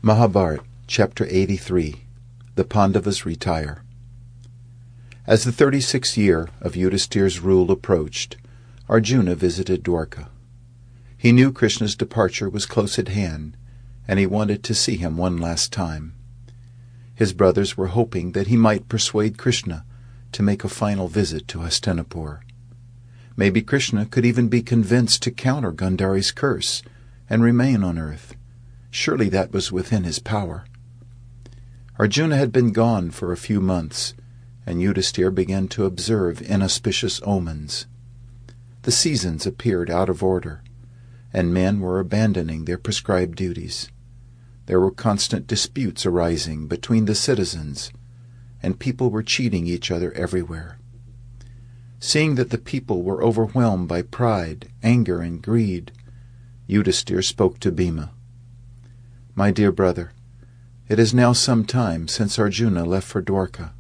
Mahabharata, Chapter 83. The Pandavas retire. As the 36th year of Yudhisthira's rule approached, Arjuna visited Dwarka. He knew Krishna's departure was close at hand, and he wanted to see him one last time. His brothers were hoping that he might persuade Krishna to make a final visit to Hastinapur. Maybe Krishna could even be convinced to counter Gandhari's curse and remain on earth. Surely that was within his power. Arjuna had been gone for a few months, and Yudhisthira began to observe inauspicious omens. The seasons appeared out of order, and men were abandoning their prescribed duties. There were constant disputes arising between the citizens, and people were cheating each other everywhere. Seeing that the people were overwhelmed by pride, anger, and greed, Yudhisthira spoke to Bhima. "My dear brother, it is now some time since Arjuna left for Dwarka.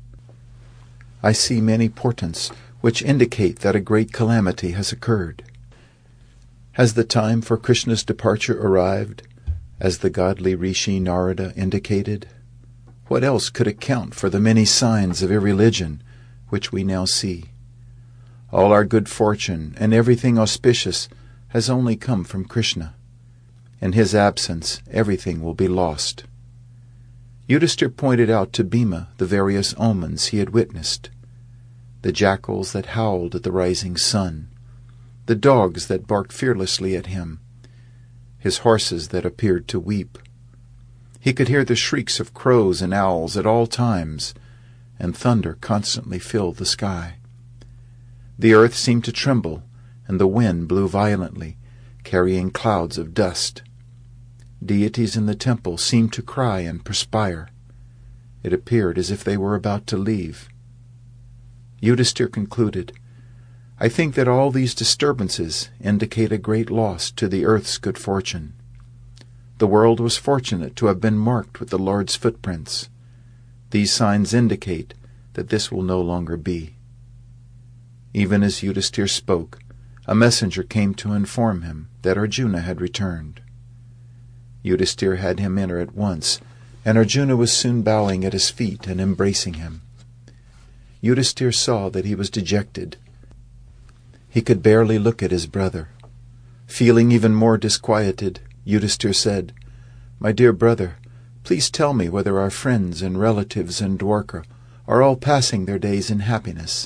I see many portents which indicate that a great calamity has occurred. Has the time for Krishna's departure arrived, as the godly Rishi Narada indicated? What else could account for the many signs of irreligion which we now see? All our good fortune and everything auspicious has only come from Krishna. In his absence, everything will be lost." Yudhisthira pointed out to Bhima the various omens he had witnessed: the jackals that howled at the rising sun, the dogs that barked fearlessly at him, his horses that appeared to weep. He could hear the shrieks of crows and owls at all times, and thunder constantly filled the sky. The earth seemed to tremble, and the wind blew violently, carrying clouds of dust. Deities in the temple seemed to cry and perspire. It appeared as if they were about to leave. Yudhisthira concluded, "I think that all these disturbances indicate a great loss to the earth's good fortune. The world was fortunate to have been marked with the Lord's footprints. These signs indicate that this will no longer be." Even as Yudhisthira spoke, a messenger came to inform him that Arjuna had returned. Yudhisthira had him enter at once, and Arjuna was soon bowing at his feet and embracing him. Yudhisthira saw that he was dejected. He could barely look at his brother. Feeling even more disquieted, Yudhisthira said, "My dear brother, please tell me whether our friends and relatives in Dwarka are all passing their days in happiness.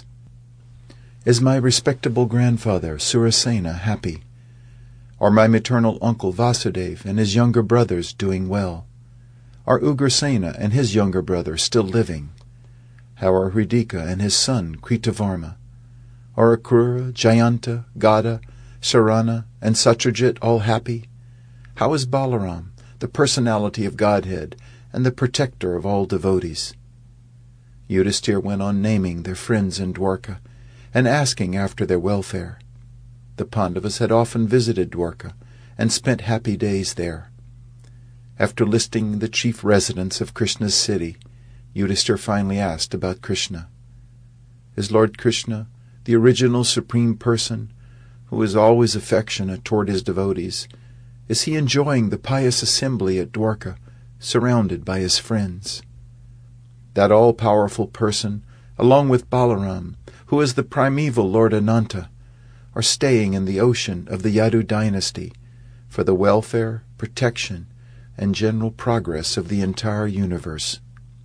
Is my respectable grandfather Surasena happy? Are my maternal uncle Vasudeva and his younger brothers doing well? Are Ugrasena and his younger brother still living? How are Hridika and his son Kritavarma? Are Akrura, Jayanta, Gada, Sarana, and Satyajit all happy? How is Balaram, the personality of Godhead and the protector of all devotees?" Yudhisthira went on naming their friends in Dwarka and asking after their welfare. The Pandavas had often visited Dwarka and spent happy days there. After listing the chief residents of Krishna's city, Yudhisthira finally asked about Krishna. "Is Lord Krishna, the original Supreme Person, who is always affectionate toward his devotees, is he enjoying the pious assembly at Dwarka, surrounded by his friends? That all-powerful person, along with Balaram, who is the primeval Lord Ananta, are staying in the ocean of the Yadu dynasty for the welfare, protection, and general progress of the entire universe.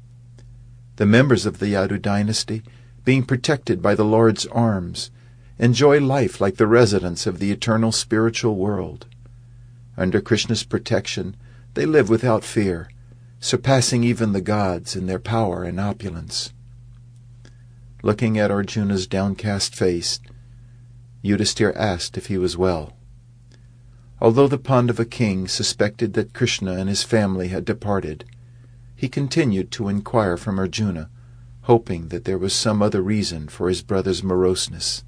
The members of the Yadu dynasty, being protected by the Lord's arms, enjoy life like the residents of the eternal spiritual world. Under Krishna's protection, they live without fear, surpassing even the gods in their power and opulence." Looking at Arjuna's downcast face, Yudhisthira asked if he was well. Although the Pandava king suspected that Krishna and his family had departed, he continued to inquire from Arjuna, hoping that there was some other reason for his brother's moroseness.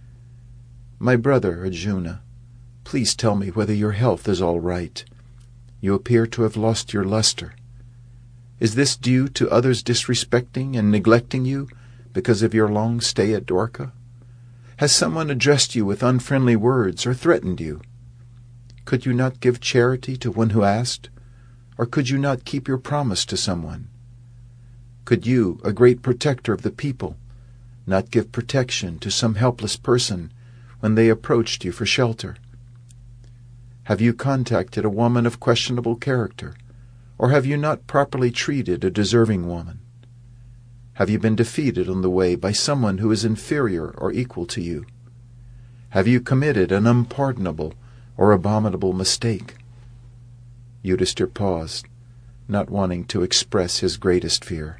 "My brother Arjuna, please tell me whether your health is all right. You appear to have lost your luster. Is this due to others disrespecting and neglecting you because of your long stay at Dwarka? Has someone addressed you with unfriendly words or threatened you? Could you not give charity to one who asked? Or could you not keep your promise to someone? Could you, a great protector of the people, not give protection to some helpless person when they approached you for shelter? Have you contacted a woman of questionable character, or have you not properly treated a deserving woman? Have you been defeated on the way by someone who is inferior or equal to you? Have you committed an unpardonable or abominable mistake? Yudhisthira paused, not wanting to express his greatest fear.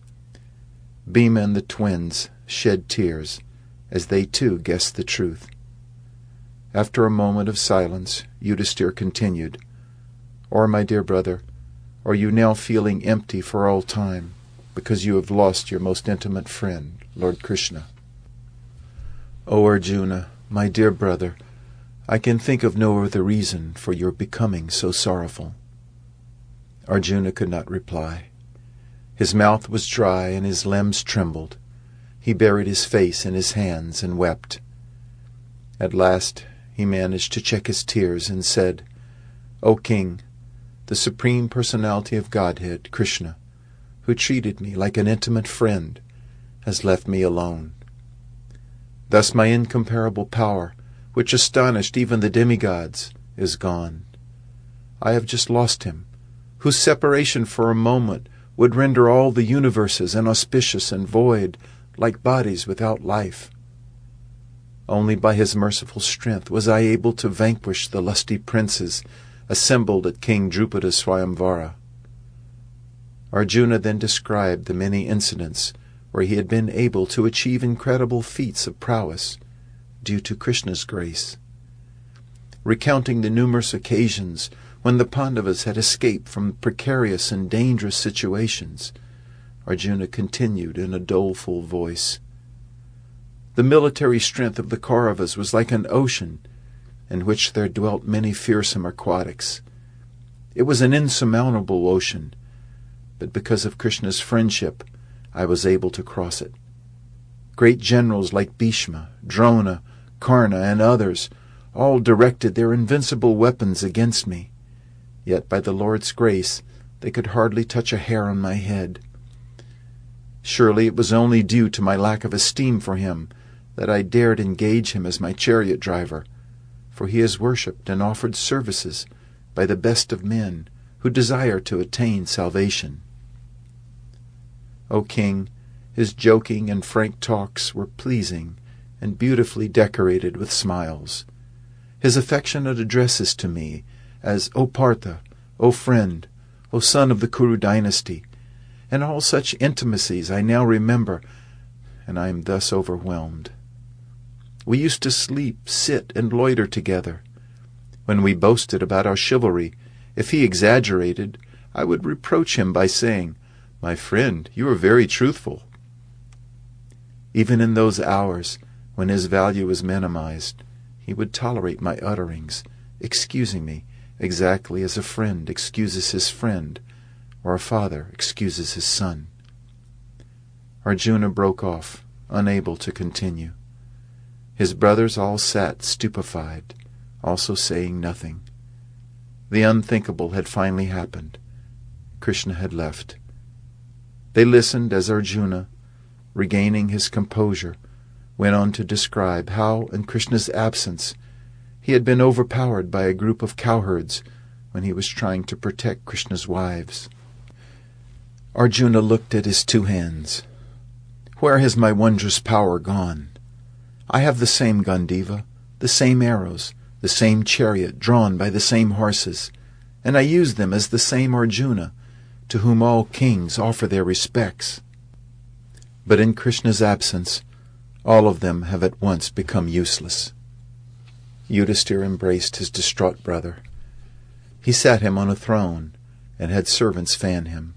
Bhima and the twins shed tears as they too guessed the truth. After a moment of silence, Yudhisthira continued, "Or, my dear brother, are you now feeling empty for all time because you have lost your most intimate friend, Lord Krishna?" "O Arjuna, my dear brother, I can think of no other reason for your becoming so sorrowful." Arjuna could not reply. His mouth was dry and his limbs trembled. He buried his face in his hands and wept. At last he managed to check his tears and said, "O King, the Supreme Personality of Godhead, Krishna, who treated me like an intimate friend, has left me alone. Thus my incomparable power, which astonished even the demigods, is gone. I have just lost him, whose separation for a moment would render all the universes inauspicious and void, like bodies without life. Only by his merciful strength was I able to vanquish the lusty princes assembled at King Drupada's Swayamvara." Arjuna then described the many incidents where he had been able to achieve incredible feats of prowess due to Krishna's grace. Recounting the numerous occasions when the Pandavas had escaped from precarious and dangerous situations, Arjuna continued in a doleful voice, "The military strength of the Kauravas was like an ocean in which there dwelt many fearsome aquatics. It was an insurmountable ocean, but because of Krishna's friendship, I was able to cross it. Great generals like Bhishma, Drona, Karna, and others all directed their invincible weapons against me, yet by the Lord's grace they could hardly touch a hair on my head. Surely it was only due to my lack of esteem for him that I dared engage him as my chariot driver, for he is worshipped and offered services by the best of men who desire to attain salvation. O King, his joking and frank talks were pleasing and beautifully decorated with smiles. His affectionate addresses to me as O Partha, O friend, O son of the Kuru dynasty, and all such intimacies I now remember, and I am thus overwhelmed. We used to sleep, sit, and loiter together. When we boasted about our chivalry, if he exaggerated, I would reproach him by saying, 'My friend, you are very truthful.' Even in those hours when his value was minimized, he would tolerate my utterings, excusing me exactly as a friend excuses his friend, or a father excuses his son." Arjuna broke off, unable to continue. His brothers all sat stupefied, also saying nothing. The unthinkable had finally happened. Krishna had left. They listened as Arjuna, regaining his composure, went on to describe how, in Krishna's absence, he had been overpowered by a group of cowherds when he was trying to protect Krishna's wives. Arjuna looked at his two hands. "Where has my wondrous power gone? I have the same Gandiva, the same arrows, the same chariot drawn by the same horses, and I use them as the same Arjuna, to whom all kings offer their respects. But in Krishna's absence, all of them have at once become useless." Yudhisthira embraced his distraught brother. He sat him on a throne and had servants fan him.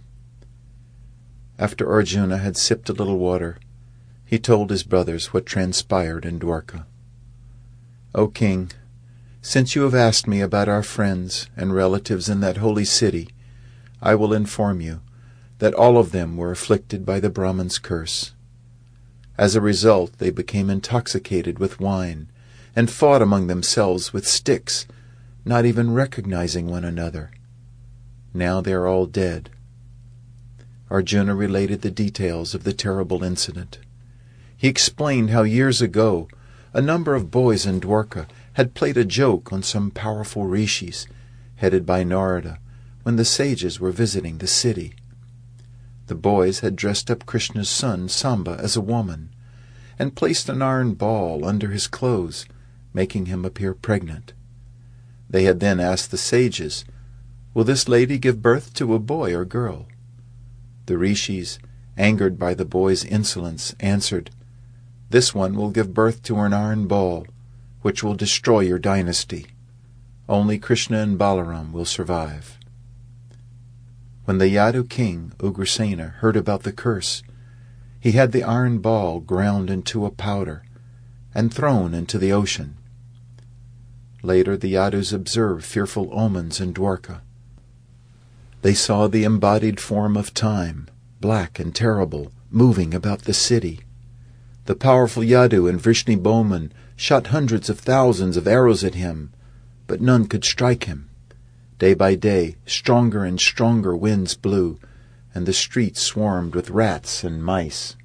After Arjuna had sipped a little water, he told his brothers what transpired in Dwarka. "O King, since you have asked me about our friends and relatives in that holy city, I will inform you that all of them were afflicted by the Brahman's curse. As a result, they became intoxicated with wine and fought among themselves with sticks, not even recognizing one another. Now they are all dead." Arjuna related the details of the terrible incident. He explained how years ago a number of boys in Dwarka had played a joke on some powerful rishis, headed by Narada, when the sages were visiting the city. The boys had dressed up Krishna's son Samba as a woman, and placed an iron ball under his clothes, making him appear pregnant. They had then asked the sages, "Will this lady give birth to a boy or girl?" The rishis, angered by the boy's insolence, answered, "This one will give birth to an iron ball, which will destroy your dynasty. Only Krishna and Balaram will survive." When the Yadu king, Ugrasena, heard about the curse, he had the iron ball ground into a powder and thrown into the ocean. Later the Yadus observed fearful omens in Dwarka. They saw the embodied form of time, black and terrible, moving about the city. The powerful Yadu and Vrishni-Bowman shot hundreds of thousands of arrows at him, but none could strike him. Day by day, stronger and stronger winds blew, and the streets swarmed with rats and mice.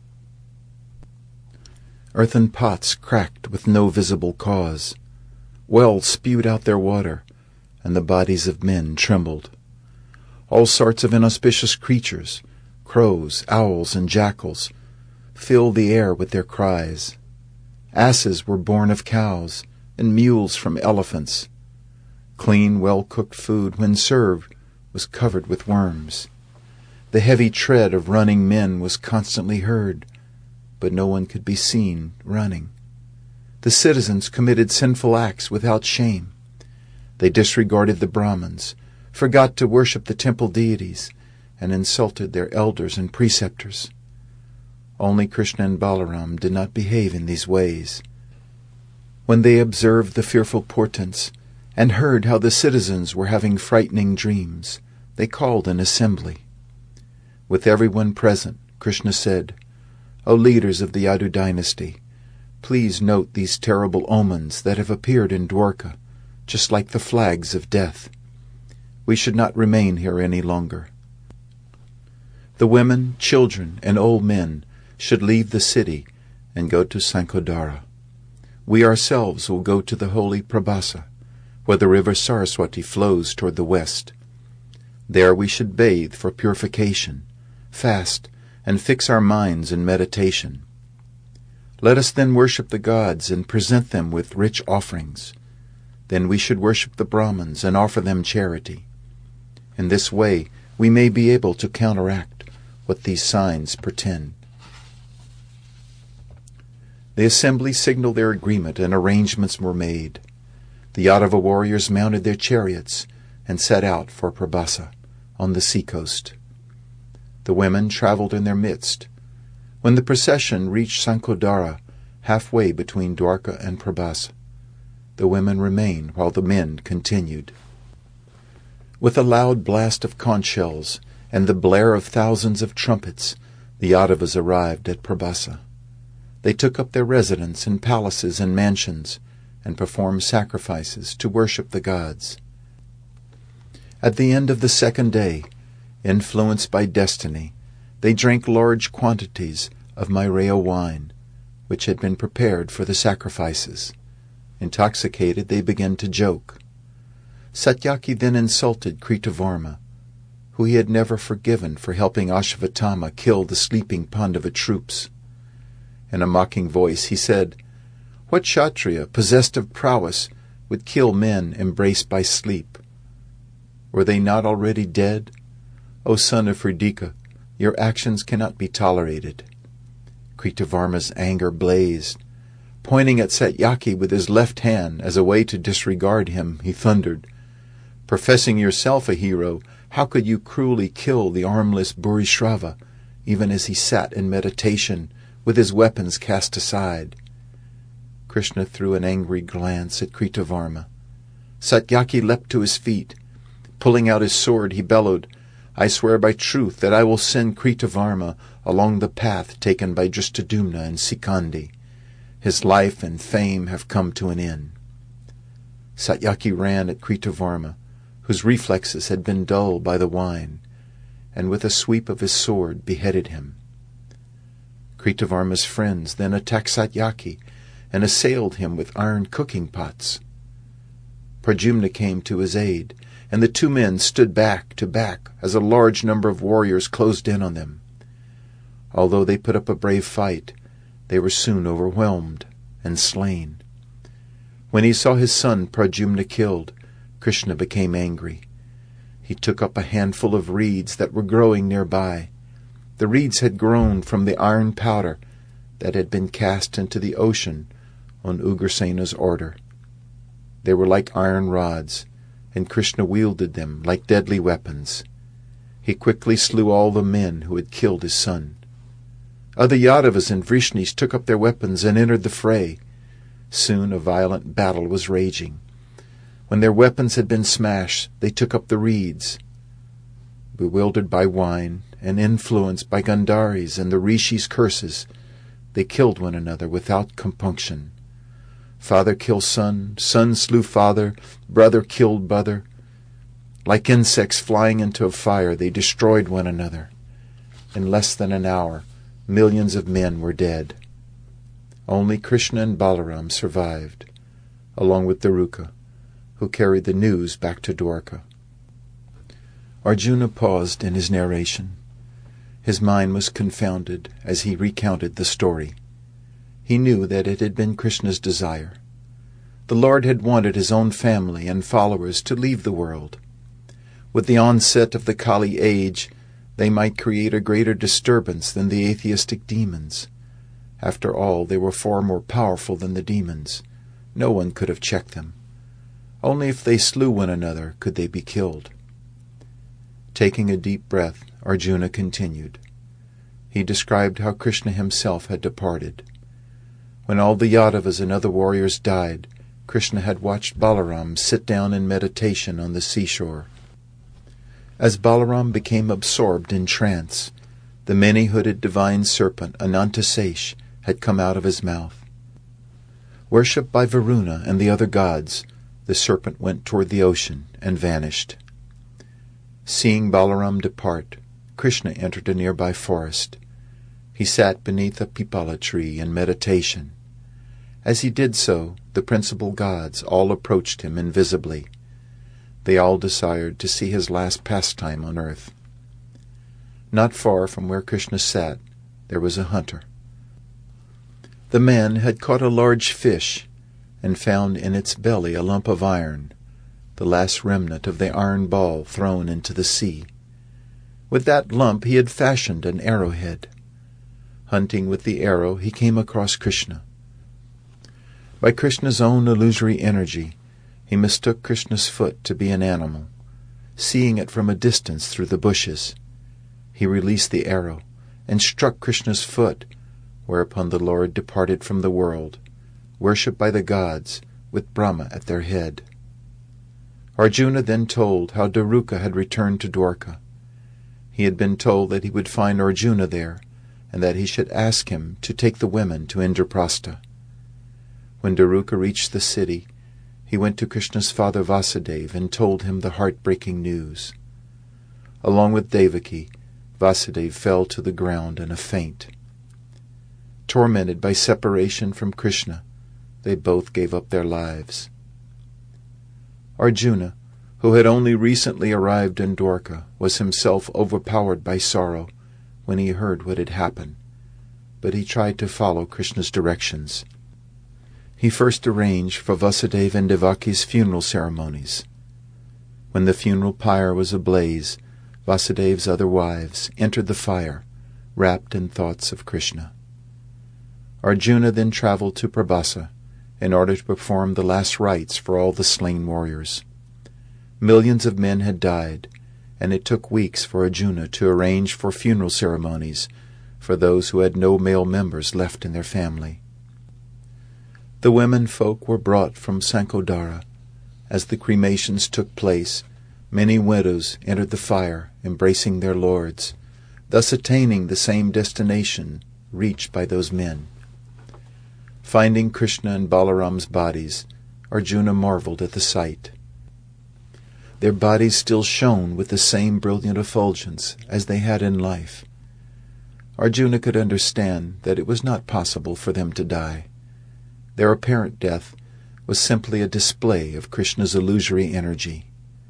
Earthen pots cracked with no visible cause. Wells spewed out their water, and the bodies of men trembled. All sorts of inauspicious creatures, crows, owls, and jackals, filled the air with their cries. Asses were born of cows, and mules from elephants. Clean, well-cooked food, when served, was covered with worms. The heavy tread of running men was constantly heard, but no one could be seen running. The citizens committed sinful acts without shame. They disregarded the Brahmins, forgot to worship the temple deities, and insulted their elders and preceptors. Only Krishna and Balaram did not behave in these ways. When they observed the fearful portents, and heard how the citizens were having frightening dreams, they called an assembly. With everyone present, Krishna said, "O leaders of the Yadu dynasty, please note these terrible omens that have appeared in Dwarka, just like the flags of death. We should not remain here any longer. The women, children, and old men should leave the city and go to Sankodara. We ourselves will go to the holy Prabhasa, where the river Saraswati flows toward the west. There we should bathe for purification, fast, and fix our minds in meditation. Let us then worship the gods and present them with rich offerings. Then we should worship the Brahmins and offer them charity. In this way we may be able to counteract what these signs portend." The assembly signaled their agreement, and arrangements were made. The Yadava warriors mounted their chariots and set out for Prabhasa on the seacoast. The women traveled in their midst. When the procession reached Sankodara, halfway between Dwarka and Prabhasa, the women remained while the men continued. With a loud blast of conch shells and the blare of thousands of trumpets, the Yadavas arrived at Prabhasa. They took up their residence in palaces and mansions, and performed sacrifices to worship the gods. At the end of the second day, influenced by destiny, they drank large quantities of Mairaya wine, which had been prepared for the sacrifices. Intoxicated, they began to joke. Satyaki then insulted Kritavarma, who he had never forgiven for helping Ashvatthama kill the sleeping Pandava troops. In a mocking voice he said, "What Kshatriya, possessed of prowess, would kill men embraced by sleep? Were they not already dead? O son of Hridika, your actions cannot be tolerated." Kritavarma's anger blazed. Pointing at Satyaki with his left hand as a way to disregard him, he thundered, "Professing yourself a hero, how could you cruelly kill the armless Bhurishrava, even as he sat in meditation, with his weapons cast aside?" Krishna threw an angry glance at Kritavarma. Satyaki leapt to his feet. Pulling out his sword, he bellowed, "I swear by truth that I will send Kritavarma along the path taken by Dristadumna and Sikandi. His life and fame have come to an end." Satyaki ran at Kritavarma, whose reflexes had been dulled by the wine, and with a sweep of his sword beheaded him. Kritavarma's friends then attacked Satyaki and assailed him with iron cooking pots. Pradyumna came to his aid, and the two men stood back to back as a large number of warriors closed in on them. Although they put up a brave fight, they were soon overwhelmed and slain. When he saw his son Pradyumna killed, Krishna became angry. He took up a handful of reeds that were growing nearby. The reeds had grown from the iron powder that had been cast into the ocean on Ugrasena's order. They were like iron rods, and Krishna wielded them like deadly weapons. He quickly slew all the men who had killed his son. Other Yadavas and Vrishnis took up their weapons and entered the fray. Soon a violent battle was raging. When their weapons had been smashed, they took up the reeds. Bewildered by wine and influenced by Gandharis and the Rishis' curses, they killed one another without compunction. Father killed son, son slew father, brother killed brother. Like insects flying into a fire, they destroyed one another. In less than an hour, millions of men were dead. Only Krishna and Balaram survived, along with Daruka, who carried the news back to Dwarka. Arjuna paused in his narration. His mind was confounded as he recounted the story. He knew that it had been Krishna's desire. The Lord had wanted his own family and followers to leave the world. With the onset of the Kali age, they might create a greater disturbance than the atheistic demons. After all, they were far more powerful than the demons. No one could have checked them. Only if they slew one another could they be killed. Taking a deep breath, Arjuna continued. He described how Krishna himself had departed. When all the Yadavas and other warriors died, Krishna had watched Balaram sit down in meditation on the seashore. As Balaram became absorbed in trance, the many-hooded divine serpent Anantasesh had come out of his mouth. Worshipped by Varuna and the other gods, the serpent went toward the ocean and vanished. Seeing Balaram depart, Krishna entered a nearby forest. He sat beneath a pipala tree in meditation. As he did so, the principal gods all approached him invisibly. They all desired to see his last pastime on earth. Not far from where Krishna sat, there was a hunter. The man had caught a large fish and found in its belly a lump of iron, the last remnant of the iron ball thrown into the sea. With that lump he had fashioned an arrowhead. Hunting with the arrow, he came across Krishna. By Krishna's own illusory energy, he mistook Krishna's foot to be an animal. Seeing it from a distance through the bushes, he released the arrow and struck Krishna's foot, whereupon the Lord departed from the world, worshipped by the gods, with Brahma at their head. Arjuna then told how Daruka had returned to Dwarka. He had been told that he would find Arjuna there, and that he should ask him to take the women to Indraprastha. When Daruka reached the city, he went to Krishna's father Vasudeva and told him the heartbreaking news. Along with Devaki, Vasudeva fell to the ground in a faint. Tormented by separation from Krishna, they both gave up their lives. Arjuna, who had only recently arrived in Dwarka, was himself overpowered by sorrow when he heard what had happened, but he tried to follow Krishna's directions. He first arranged for Vasudeva and Devaki's funeral ceremonies. When the funeral pyre was ablaze, Vasudeva's other wives entered the fire, wrapped in thoughts of Krishna. Arjuna then traveled to Prabhasa in order to perform the last rites for all the slain warriors. Millions of men had died, and it took weeks for Arjuna to arrange for funeral ceremonies for those who had no male members left in their family. The women folk were brought from Sankodara. As the cremations took place, many widows entered the fire, embracing their lords, thus attaining the same destination reached by those men. Finding Krishna and Balaram's bodies, Arjuna marveled at the sight. Their bodies still shone with the same brilliant effulgence as they had in life. Arjuna could understand that it was not possible for them to die. Their apparent death was simply a display of Krishna's illusory energy.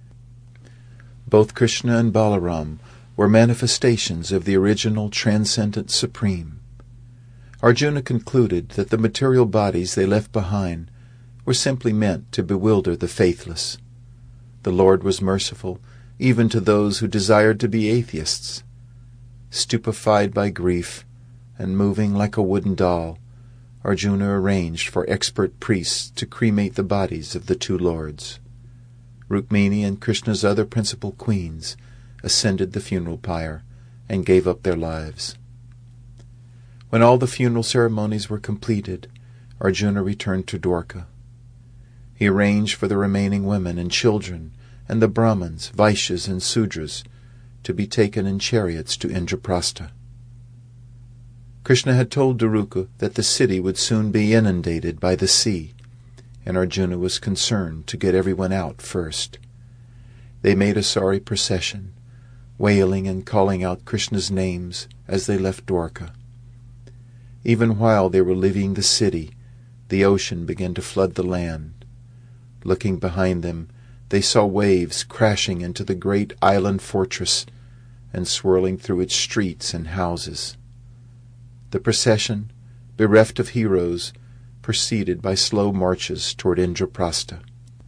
Both Krishna and Balaram were manifestations of the original transcendent Supreme. Arjuna concluded that the material bodies they left behind were simply meant to bewilder the faithless. The Lord was merciful even to those who desired to be atheists. Stupefied by grief and moving like a wooden doll, Arjuna arranged for expert priests to cremate the bodies of the two lords. Rukmini and Krishna's other principal queens ascended the funeral pyre and gave up their lives. When all the funeral ceremonies were completed, Arjuna returned to Dwarka. He arranged for the remaining women and children and the Brahmins, Vaishyas, and Sudras to be taken in chariots to Indraprastha. Krishna had told Daruka that the city would soon be inundated by the sea, and Arjuna was concerned to get everyone out first. They made a sorry procession, wailing and calling out Krishna's names as they left Dwarka. Even while they were leaving the city, the ocean began to flood the land. Looking behind them, they saw waves crashing into the great island fortress and swirling through its streets and houses. The procession, bereft of heroes, proceeded by slow marches toward Indraprastha.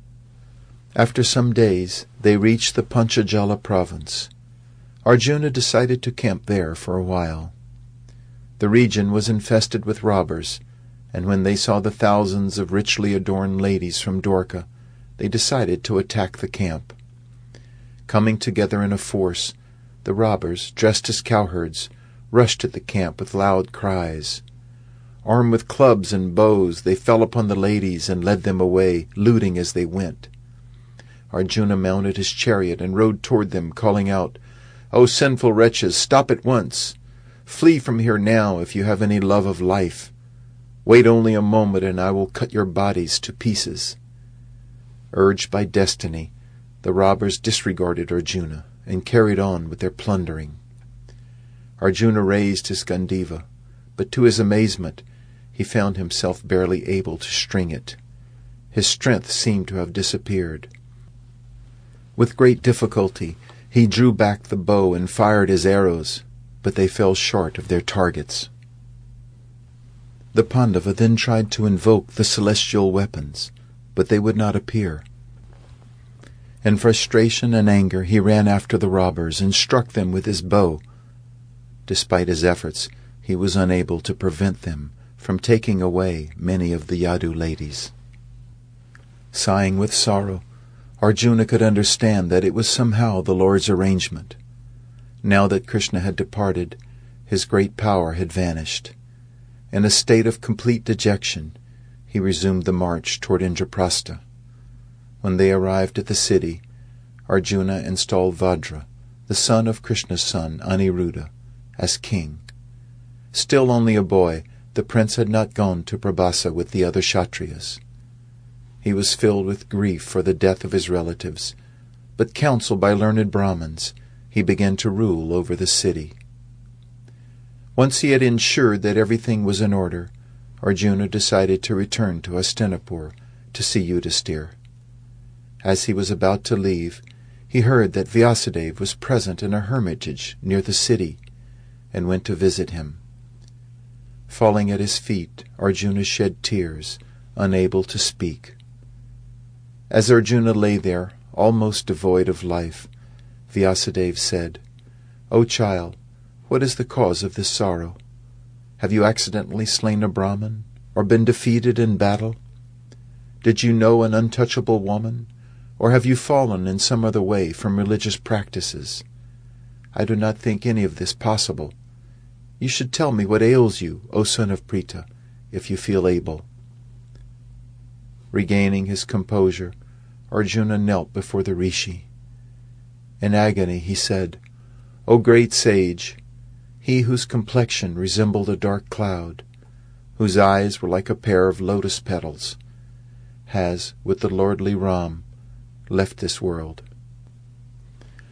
After some days, they reached the Panchajala province. Arjuna decided to camp there for a while. The region was infested with robbers, and when they saw the thousands of richly adorned ladies from Dwarka, they decided to attack the camp. Coming together in a force, the robbers, dressed as cowherds, rushed at the camp with loud cries. Armed with clubs and bows, they fell upon the ladies and led them away, looting as they went. Arjuna mounted his chariot and rode toward them, calling out, "O sinful wretches, stop at once! Flee from here now if you have any love of life. Wait only a moment and I will cut your bodies to pieces." Urged by destiny, the robbers disregarded Arjuna and carried on with their plundering. Arjuna raised his Gandiva, but to his amazement he found himself barely able to string it. His strength seemed to have disappeared. With great difficulty he drew back the bow and fired his arrows, but they fell short of their targets. The Pandava then tried to invoke the celestial weapons, but they would not appear. In frustration and anger he ran after the robbers and struck them with his bow. Despite his efforts, he was unable to prevent them from taking away many of the Yadu ladies. Sighing with sorrow, Arjuna could understand that it was somehow the Lord's arrangement. Now that Krishna had departed, his great power had vanished. In a state of complete dejection, he resumed the march toward Indraprastha. When they arrived at the city, Arjuna installed Vajra, the son of Krishna's son, Aniruddha, as king. Still only a boy, the prince had not gone to Prabhasa with the other Kshatriyas. He was filled with grief for the death of his relatives, but counseled by learned Brahmins, he began to rule over the city. Once he had ensured that everything was in order, Arjuna decided to return to Hastinapur to see Yudhisthira. As he was about to leave, he heard that Vyasadeva was present in a hermitage near the city, and went to visit him. Falling at his feet, Arjuna shed tears, unable to speak. As Arjuna lay there, almost devoid of life, Vyasadeva said, "O child, what is the cause of this sorrow? Have you accidentally slain a Brahmin, or been defeated in battle? Did you know an untouchable woman, or have you fallen in some other way from religious practices? I do not think any of this possible. You should tell me what ails you, O son of Pritha, if you feel able." Regaining his composure, Arjuna knelt before the rishi. In agony he said, "O great sage, he whose complexion resembled a dark cloud, whose eyes were like a pair of lotus petals, has, with the lordly Ram, left this world.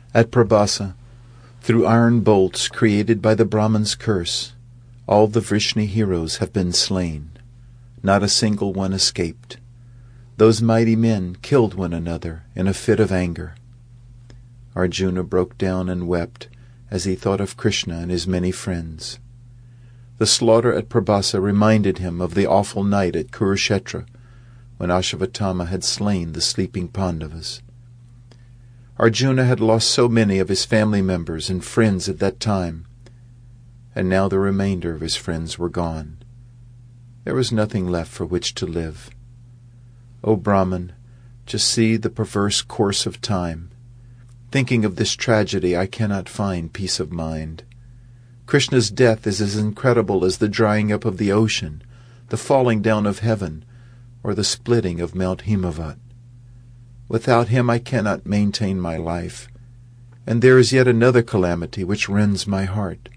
At Prabhasa, through iron bolts created by the Brahman's curse, all the Vrishni heroes have been slain. Not a single one escaped. Those mighty men killed one another in a fit of anger. Arjuna broke down and wept as he thought of Krishna and his many friends. The slaughter at Prabhasa reminded him of the awful night at Kurukshetra, when Ashvatthama had slain the sleeping Pandavas. Arjuna had lost so many of his family members and friends at that time, and now the remainder of his friends were gone. There was nothing left for which to live. O Brahman, just see the perverse course of time. Thinking of this tragedy, I cannot find peace of mind. Krishna's death is as incredible as the drying up of the ocean, the falling down of heaven, or the splitting of Mount Himavat. Without him I cannot maintain my life, and there is yet another calamity which rends my heart.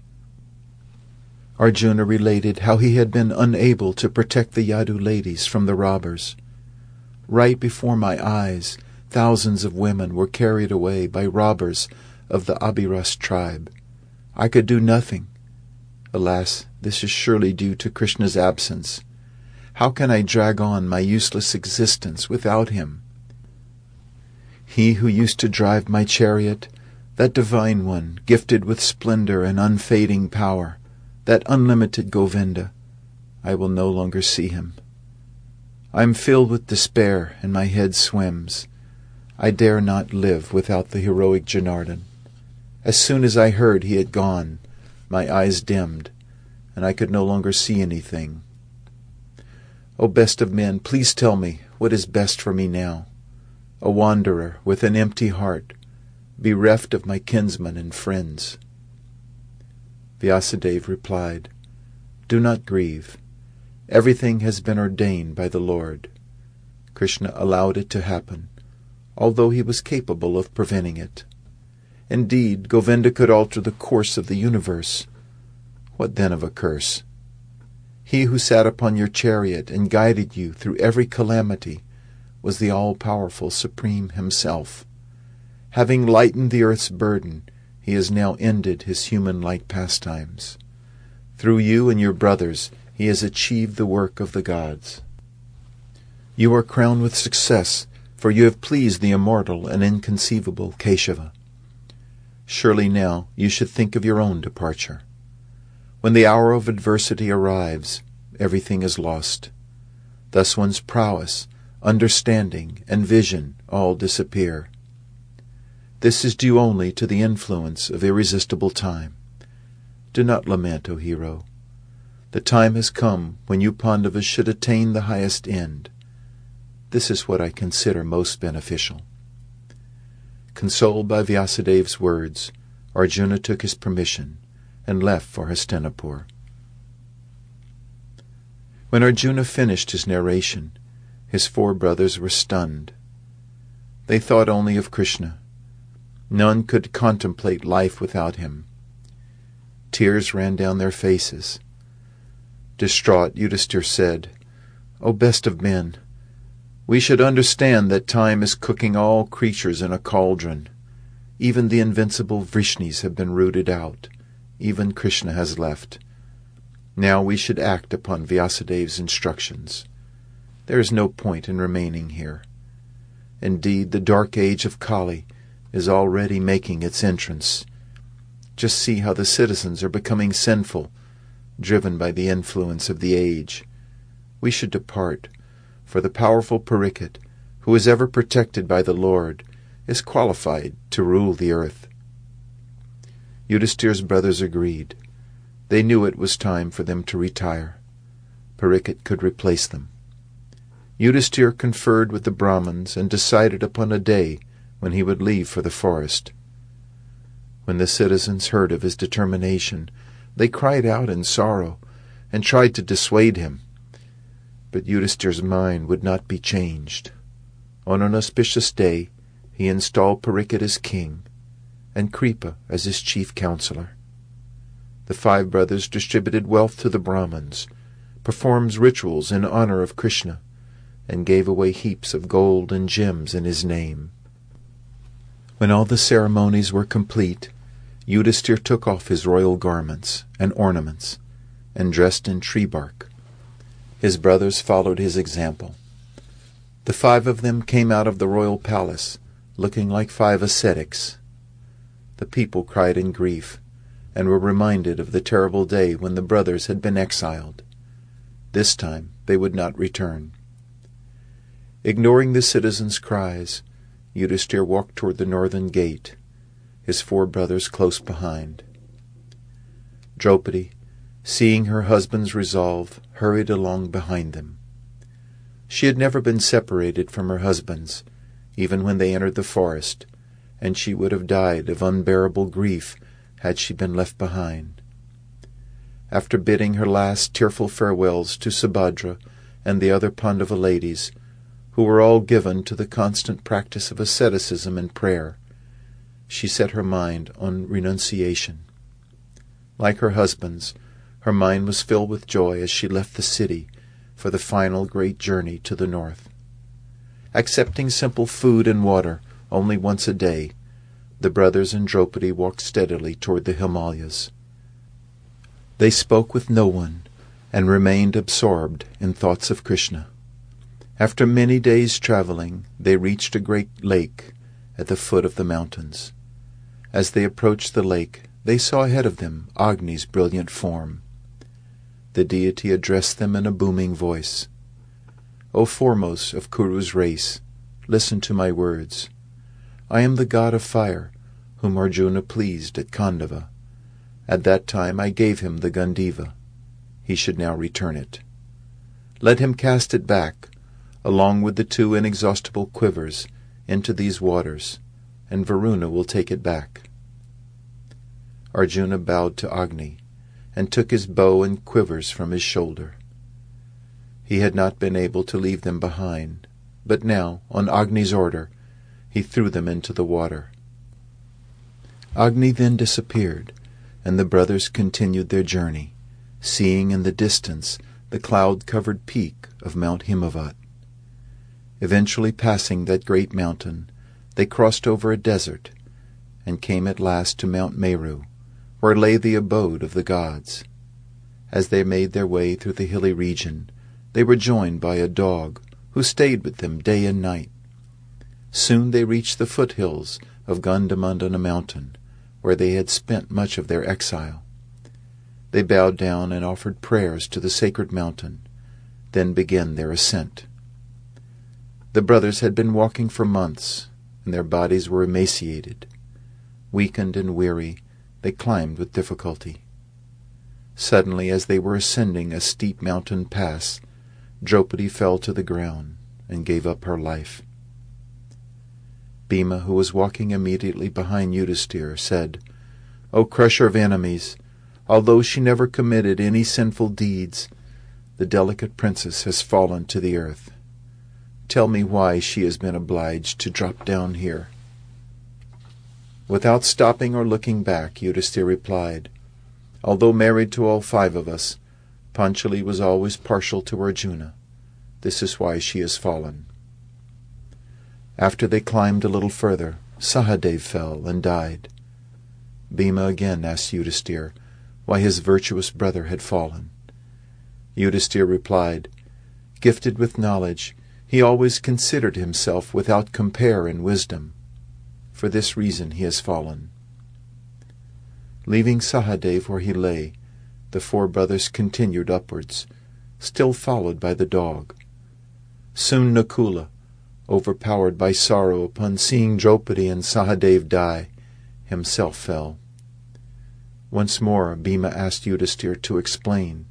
Arjuna related how he had been unable to protect the Yadu ladies from the robbers. Right before my eyes, thousands of women were carried away by robbers of the Abhiras tribe. I could do nothing. Alas, this is surely due to Krishna's absence. How can I drag on my useless existence without him? He who used to drive my chariot, that divine one, gifted with splendor and unfading power, that unlimited Govinda, I will no longer see him. I am filled with despair, and my head swims. I dare not live without the heroic Janardhan. As soon as I heard he had gone, my eyes dimmed, and I could no longer see anything. O best of men, please tell me what is best for me now. A wanderer with an empty heart, bereft of my kinsmen and friends. Vyasadeva replied, Do not grieve. Everything has been ordained by the Lord. Krishna allowed it to happen, although he was capable of preventing it. Indeed, Govinda could alter the course of the universe. What then of a curse? He who sat upon your chariot and guided you through every calamity was the all-powerful Supreme himself. Having lightened the earth's burden, he has now ended his human-like pastimes. Through you and your brothers, he has achieved the work of the gods. You are crowned with success, for you have pleased the immortal and inconceivable Keshava. Surely now you should think of your own departure. When the hour of adversity arrives, everything is lost. Thus one's prowess, understanding, and vision all disappear. This is due only to the influence of irresistible time. Do not lament, O hero. The time has come when you Pandavas should attain the highest end. This is what I consider most beneficial. Consoled by Vyasadeva's words, Arjuna took his permission and left for Hastinapur. When Arjuna finished his narration, his 4 brothers were stunned. They thought only of Krishna. None could contemplate life without him. Tears ran down their faces. Distraught, Yudhisthira said, O best of men, we should understand that time is cooking all creatures in a cauldron. Even the invincible Vrishnis have been rooted out. Even Krishna has left. Now we should act upon Vyasadeva's instructions. There is no point in remaining here. Indeed, the dark age of Kali is already making its entrance. Just see how the citizens are becoming sinful, driven by the influence of the age. We should depart, for the powerful Parikshit, who is ever protected by the Lord, is qualified to rule the earth. Yudhisthira's brothers agreed. They knew it was time for them to retire. Parikshit could replace them. Yudhisthira conferred with the Brahmins and decided upon a day when he would leave for the forest. When the citizens heard of his determination, they cried out in sorrow and tried to dissuade him. But Yudhisthira's mind would not be changed. On an auspicious day, he installed Parikshit as king and Kripa as his chief counselor. The 5 brothers distributed wealth to the Brahmins, performed rituals in honor of Krishna, and gave away heaps of gold and gems in his name. When all the ceremonies were complete, Yudhisthira took off his royal garments and ornaments, and dressed in tree bark. His brothers followed his example. The 5 of them came out of the royal palace, looking like 5 ascetics. The people cried in grief, and were reminded of the terrible day when the brothers had been exiled. This time they would not return. Ignoring the citizens' cries, Yudhisthira walked toward the northern gate, his 4 brothers close behind. Draupadi, seeing her husband's resolve, hurried along behind them. She had never been separated from her husbands, even when they entered the forest, and she would have died of unbearable grief had she been left behind. After bidding her last tearful farewells to Subhadra and the other Pandava ladies, who were all given to the constant practice of asceticism and prayer, she set her mind on renunciation. Like her husband's, her mind was filled with joy as she left the city for the final great journey to the north. Accepting simple food and water only once a day, the brothers and Draupadi walked steadily toward the Himalayas. They spoke with no one and remained absorbed in thoughts of Krishna. After many days' traveling, they reached a great lake at the foot of the mountains. As they approached the lake, they saw ahead of them Agni's brilliant form. The deity addressed them in a booming voice. "O foremost of Kuru's race, listen to my words. I am the god of fire, whom Arjuna pleased at Khandava. At that time I gave him the Gandiva. He should now return it. Let him cast it back, along with the 2 inexhaustible quivers, into these waters, and Varuna will take it back." Arjuna bowed to Agni, and took his bow and quivers from his shoulder. He had not been able to leave them behind, but now, on Agni's order, he threw them into the water. Agni then disappeared, and the brothers continued their journey, seeing in the distance the cloud-covered peak of Mount Himavat. Eventually passing that great mountain, they crossed over a desert, and came at last to Mount Meru, where lay the abode of the gods. As they made their way through the hilly region, they were joined by a dog, who stayed with them day and night. Soon they reached the foothills of Gandhamandana mountain, where they had spent much of their exile. They bowed down and offered prayers to the sacred mountain, then began their ascent. The brothers had been walking for months, and their bodies were emaciated. Weakened and weary, they climbed with difficulty. Suddenly, as they were ascending a steep mountain pass, Draupadi fell to the ground and gave up her life. Bhima, who was walking immediately behind Yudhisthira, said, "O crusher of enemies, although she never committed any sinful deeds, the delicate princess has fallen to the earth. Tell me why she has been obliged to drop down here." Without stopping or looking back, Yudhisthira replied, "Although married to all 5 of us, Panchali was always partial to Arjuna. This is why she has fallen." After they climbed a little further, Sahadev fell and died. Bhima again asked Yudhisthira why his virtuous brother had fallen. Yudhisthira replied, "Gifted with knowledge, he always considered himself without compare in wisdom. For this reason he has fallen." Leaving Sahadev where he lay, the 4 brothers continued upwards, still followed by the dog. Soon Nakula, overpowered by sorrow upon seeing Draupadi and Sahadev die, himself fell. Once more Bhima asked Yudhisthira to explain.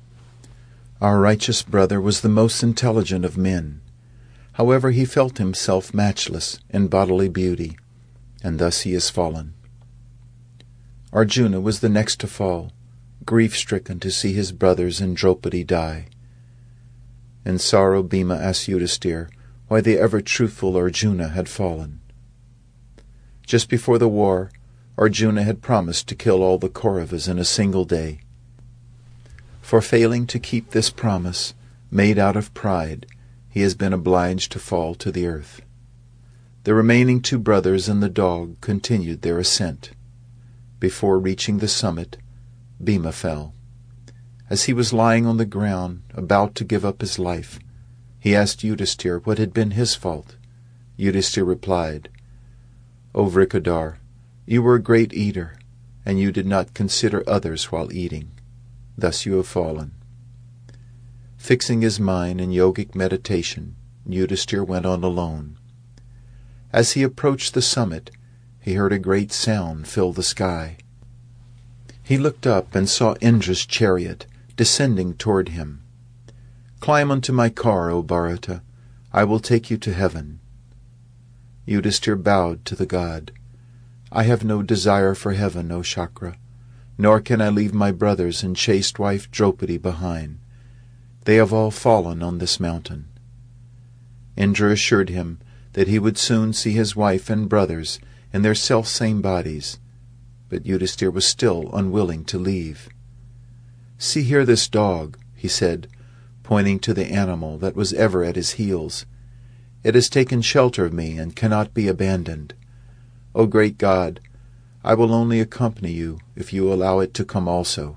Our righteous brother was the most intelligent of men. However, he felt himself matchless in bodily beauty, and thus he has fallen. Arjuna was the next to fall, grief-stricken to see his brothers and Draupadi die. In sorrow Bhima asked Yudhisthira why the ever-truthful Arjuna had fallen. Just before the war, Arjuna had promised to kill all the Kauravas in a single day. For failing to keep this promise, made out of pride, he has been obliged to fall to the earth. The remaining two brothers and the dog continued their ascent. Before reaching the summit, Bhima fell. As he was lying on the ground, about to give up his life, he asked Yudhisthira what had been his fault. Yudhisthira replied, "O Vrikadar, you were a great eater, and you did not consider others while eating. Thus you have fallen." Fixing his mind in yogic meditation, Yudhisthira went on alone. As he approached the summit, he heard a great sound fill the sky. He looked up and saw Indra's chariot descending toward him. "Climb onto my car, O Bharata. I will take you to heaven." Yudhisthira bowed to the god. "I have no desire for heaven, O Shakra, nor can I leave my brothers and chaste wife Draupadi behind. They have all fallen on this mountain." Indra assured him that he would soon see his wife and brothers in their self-same bodies, but Yudhisthira was still unwilling to leave. "See here this dog," he said, pointing to the animal that was ever at his heels. "It has taken shelter of me and cannot be abandoned. O great God, I will only accompany you if you allow it to come also."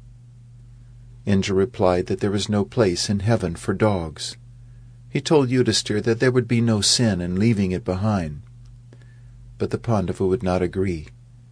Indra replied that there was no place in heaven for dogs. He told Yudhisthira that there would be no sin in leaving it behind. But the Pandava would not agree.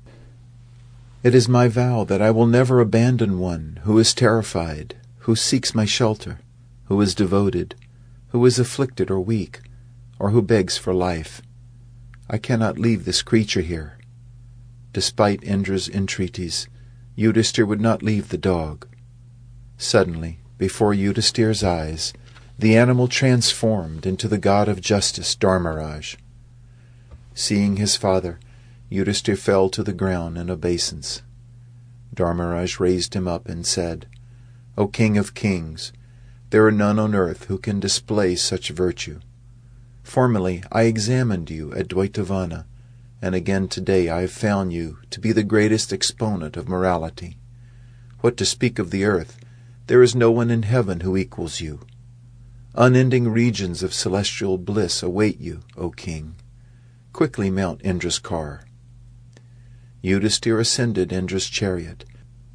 "It is my vow that I will never abandon one who is terrified, who seeks my shelter, who is devoted, who is afflicted or weak, or who begs for life. I cannot leave this creature here." Despite Indra's entreaties, Yudhisthira would not leave the dog. Suddenly, before Yudhisthira's eyes, the animal transformed into the god of justice, Dharmaraj. Seeing his father, Yudhisthira fell to the ground in obeisance. Dharmaraj raised him up and said, "O King of Kings, there are none on earth who can display such virtue. Formerly I examined you at Dvaitavana, and again today I have found you to be the greatest exponent of morality. What to speak of the earth, there is no one in heaven who equals you. Unending regions of celestial bliss await you, O King. Quickly mount Indra's car." Yudhisthira ascended Indra's chariot.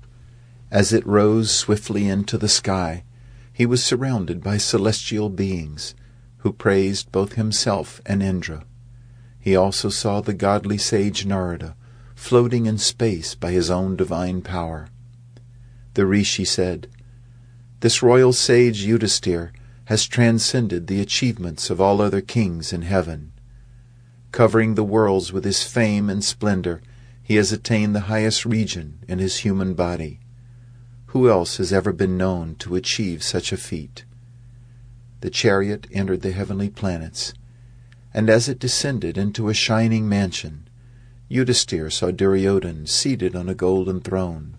As it rose swiftly into the sky, he was surrounded by celestial beings, who praised both himself and Indra. He also saw the godly sage Narada, floating in space by his own divine power. The rishi said, "This royal sage Yudhisthira has transcended the achievements of all other kings in heaven. Covering the worlds with his fame and splendor, he has attained the highest region in his human body. Who else has ever been known to achieve such a feat?" The chariot entered the heavenly planets, and as it descended into a shining mansion, Yudhisthira saw Duryodhana seated on a golden throne.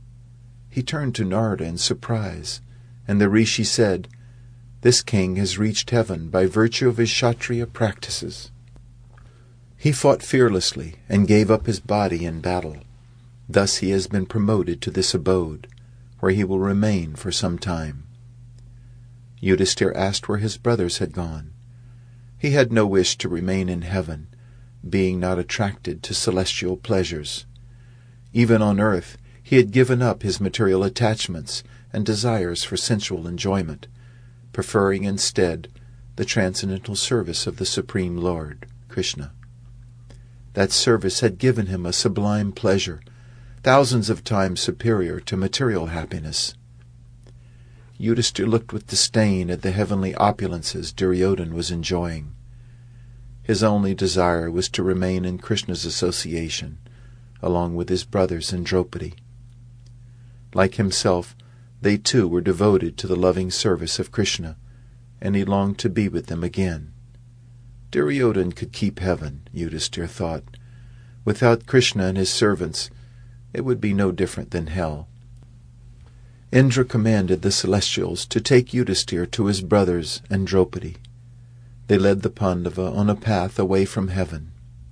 He turned to Narada in surprise, and the rishi said, "This king has reached heaven by virtue of his Kshatriya practices. He fought fearlessly and gave up his body in battle. Thus he has been promoted to this abode, where he will remain for some time." Yudhisthira asked where his brothers had gone. He had no wish to remain in heaven, being not attracted to celestial pleasures. Even on earth he had given up his material attachments and desires for sensual enjoyment, preferring instead the transcendental service of the Supreme Lord, Krishna. That service had given him a sublime pleasure, thousands of times superior to material happiness. Yudhisthira looked with disdain at the heavenly opulences Duryodhana was enjoying. His only desire was to remain in Krishna's association, along with his brothers and Draupadi. Like himself, they too were devoted to the loving service of Krishna, and he longed to be with them again. Duryodhana could keep heaven, Yudhisthira thought. Without Krishna and his servants, it would be no different than hell. Indra commanded the celestials to take Yudhisthira to his brothers and Draupadi. They led the Pandava on a path away from heaven.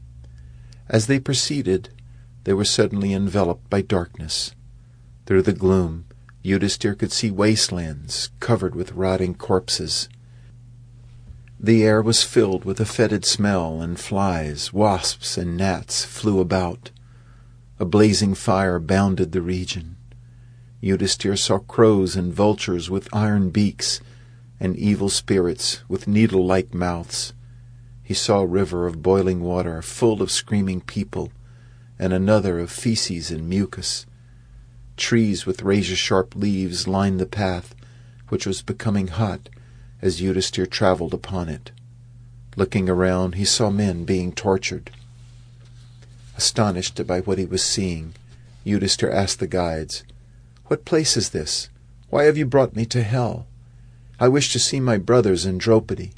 As they proceeded, they were suddenly enveloped by darkness. Through the gloom, Yudhisthira could see wastelands covered with rotting corpses. The air was filled with a fetid smell, and flies, wasps, and gnats flew about. A blazing fire bounded the region. Yudhisthira saw crows and vultures with iron beaks, and evil spirits with needle-like mouths. He saw a river of boiling water full of screaming people, and another of feces and mucus. Trees with razor-sharp leaves lined the path, which was becoming hot as Yudhisthira travelled upon it. Looking around, he saw men being tortured. Astonished by what he was seeing, Yudhisthira asked the guides, "What place is this? Why have you brought me to hell? I wish to see my brothers in Draupadi."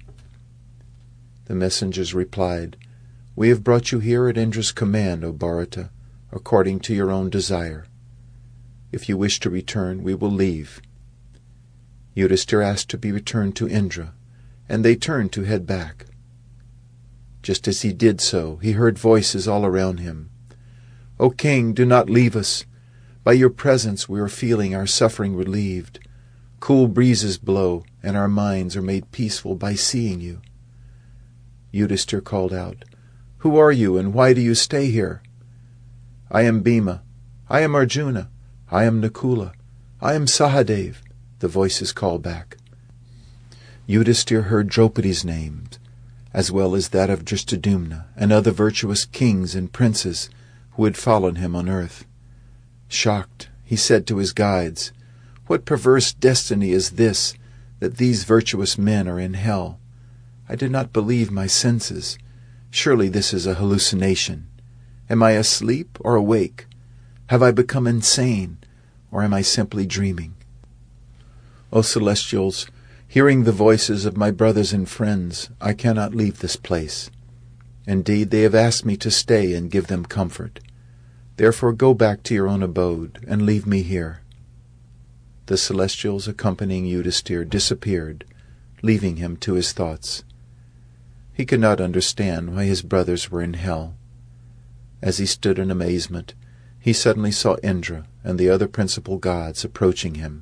The messengers replied, "We have brought you here at Indra's command, O Bharata, according to your own desire. If you wish to return, we will leave." Yudhisthira asked to be returned to Indra, and they turned to head back. Just as he did so, he heard voices all around him. "O king, do not leave us. By your presence we are feeling our suffering relieved. Cool breezes blow, and our minds are made peaceful by seeing you." Yudhisthira called out, "Who are you, and why do you stay here?" "I am Bhima. I am Arjuna. I am Nakula. I am Sahadev," the voices called back. Yudhisthira heard Draupadi's name, as well as that of Drishtadyumna and other virtuous kings and princes who had followed him on earth. Shocked, he said to his guides, "What perverse destiny is this, that these virtuous men are in hell? I did not believe my senses. Surely this is a hallucination. Am I asleep or awake? Have I become insane, or am I simply dreaming? O celestials, hearing the voices of my brothers and friends, I cannot leave this place. Indeed, they have asked me to stay and give them comfort. Therefore go back to your own abode and leave me here." The celestials accompanying Yudhisthira disappeared, leaving him to his thoughts. He could not understand why his brothers were in hell. As he stood in amazement, he suddenly saw Indra and the other principal gods approaching him.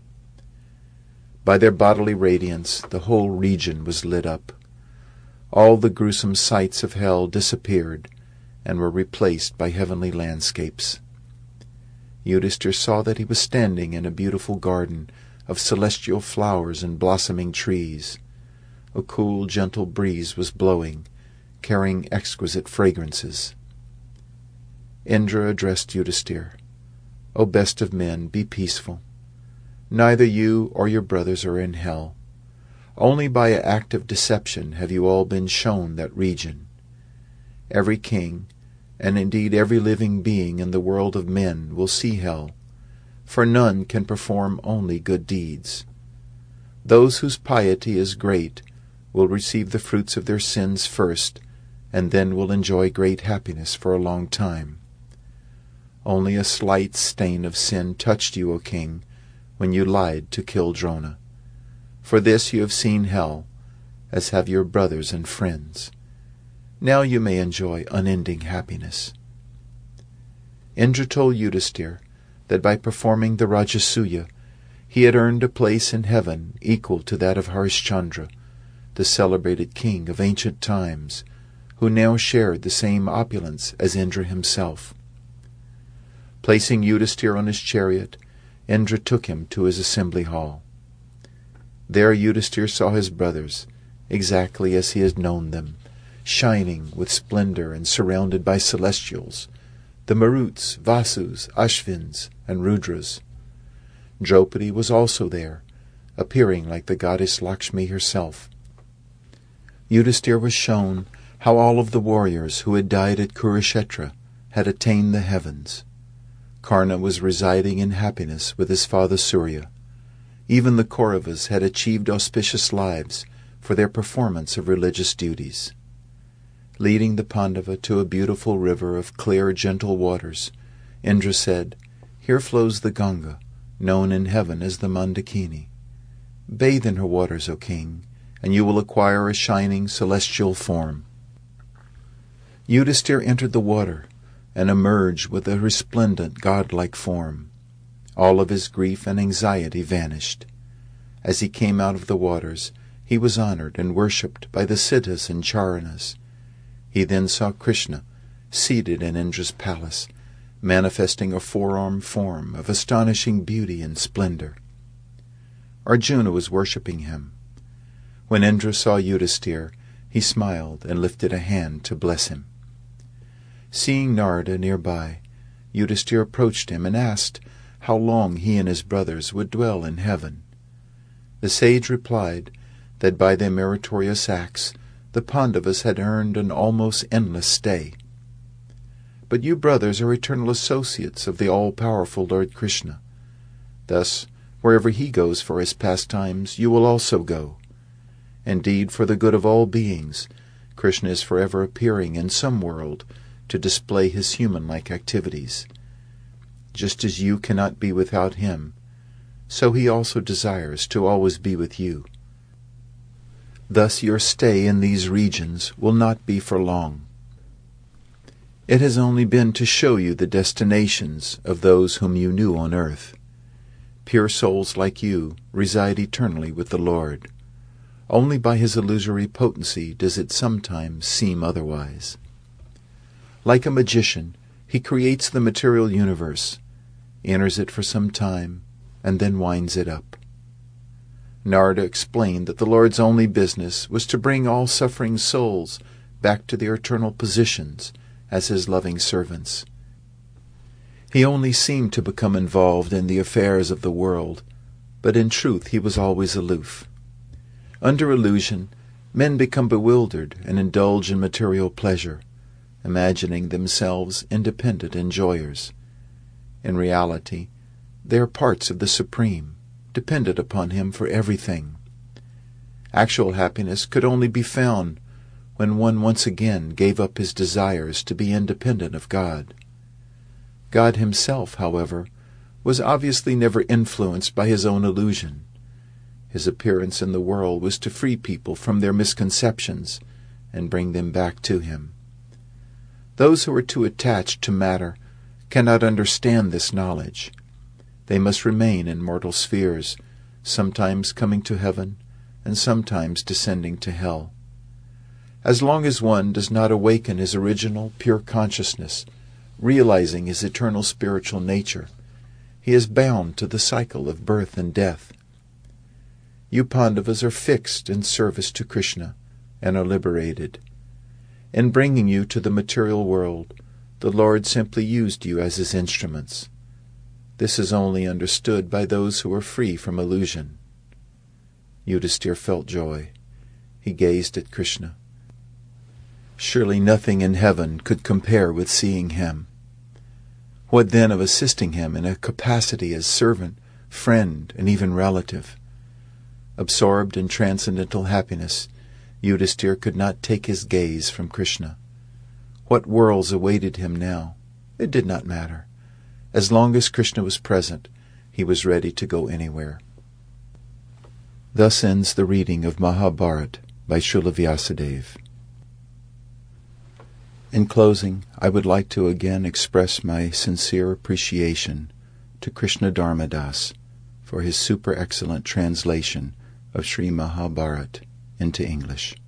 By their bodily radiance the whole region was lit up. All the gruesome sights of hell disappeared and were replaced by heavenly landscapes. Yudhisthira saw that he was standing in a beautiful garden of celestial flowers and blossoming trees. A cool, gentle breeze was blowing, carrying exquisite fragrances. Indra addressed Yudhisthira, "O best of men, be peaceful. Neither you or your brothers are in hell. Only by an act of deception have you all been shown that region. Every king, and indeed every living being in the world of men, will see hell, for none can perform only good deeds. Those whose piety is great will receive the fruits of their sins first, and then will enjoy great happiness for a long time. Only a slight stain of sin touched you, O king, when you lied to kill Drona. For this you have seen hell, as have your brothers and friends. Now you may enjoy unending happiness." Indra told Yudhisthira that by performing the Rajasuya, he had earned a place in heaven equal to that of Harishchandra, the celebrated king of ancient times, who now shared the same opulence as Indra himself. Placing Yudhisthira on his chariot, Indra took him to his assembly hall. There Yudhisthira saw his brothers, exactly as he had known them, shining with splendor and surrounded by celestials, the Maruts, Vasus, Ashvins, and Rudras. Draupadi was also there, appearing like the goddess Lakshmi herself. Yudhisthira was shown how all of the warriors who had died at Kurukshetra had attained the heavens. Karna was residing in happiness with his father Surya. Even the Kauravas had achieved auspicious lives for their performance of religious duties. Leading the Pandava to a beautiful river of clear, gentle waters, Indra said, "Here flows the Ganga, known in heaven as the Mandakini. Bathe in her waters, O king, and you will acquire a shining celestial form." Yudhisthira entered the water and emerged with a resplendent godlike form. All of his grief and anxiety vanished. As he came out of the waters, he was honored and worshipped by the Siddhas and Charanas. He then saw Krishna seated in Indra's palace, manifesting a four-armed form of astonishing beauty and splendor. Arjuna was worshipping him. When Indra saw Yudhisthira, he smiled and lifted a hand to bless him. Seeing Narada nearby, Yudhisthira approached him and asked how long he and his brothers would dwell in heaven. The sage replied that by their meritorious acts the Pandavas had earned an almost endless stay. But you brothers are eternal associates of the all-powerful Lord Krishna. Thus, wherever he goes for his pastimes, you will also go. Indeed, for the good of all beings, Krishna is forever appearing in some world to display his human-like activities. Just as you cannot be without him, so he also desires to always be with you. Thus your stay in these regions will not be for long. It has only been to show you the destinations of those whom you knew on earth. Pure souls like you reside eternally with the Lord. Only by his illusory potency does it sometimes seem otherwise. Like a magician, he creates the material universe, enters it for some time, and then winds it up. Narada explained that the Lord's only business was to bring all suffering souls back to their eternal positions as his loving servants. He only seemed to become involved in the affairs of the world, but in truth he was always aloof. Under illusion, men become bewildered and indulge in material pleasure, imagining themselves independent enjoyers. In reality, they are parts of the Supreme, dependent upon him for everything. Actual happiness could only be found when one once again gave up his desires to be independent of God. God himself, however, was obviously never influenced by his own illusion. His appearance in the world was to free people from their misconceptions and bring them back to him. Those who are too attached to matter cannot understand this knowledge. They must remain in mortal spheres, sometimes coming to heaven and sometimes descending to hell. As long as one does not awaken his original pure consciousness, realizing his eternal spiritual nature, he is bound to the cycle of birth and death. You Pandavas are fixed in service to Krishna and are liberated. In bringing you to the material world, the Lord simply used you as his instruments. This is only understood by those who are free from illusion. Yudhisthira felt joy. He gazed at Krishna. Surely nothing in heaven could compare with seeing him. What then of assisting him in a capacity as servant, friend, and even relative? Absorbed in transcendental happiness, Yudhisthira could not take his gaze from Krishna. What worlds awaited him now? It did not matter. As long as Krishna was present, he was ready to go anywhere. Thus ends the reading of Mahabharata by Srila Vyasadeva. In closing, I would like to again express my sincere appreciation to Krishna Dharmadas for his super excellent translation of Sri Mahabharata into English.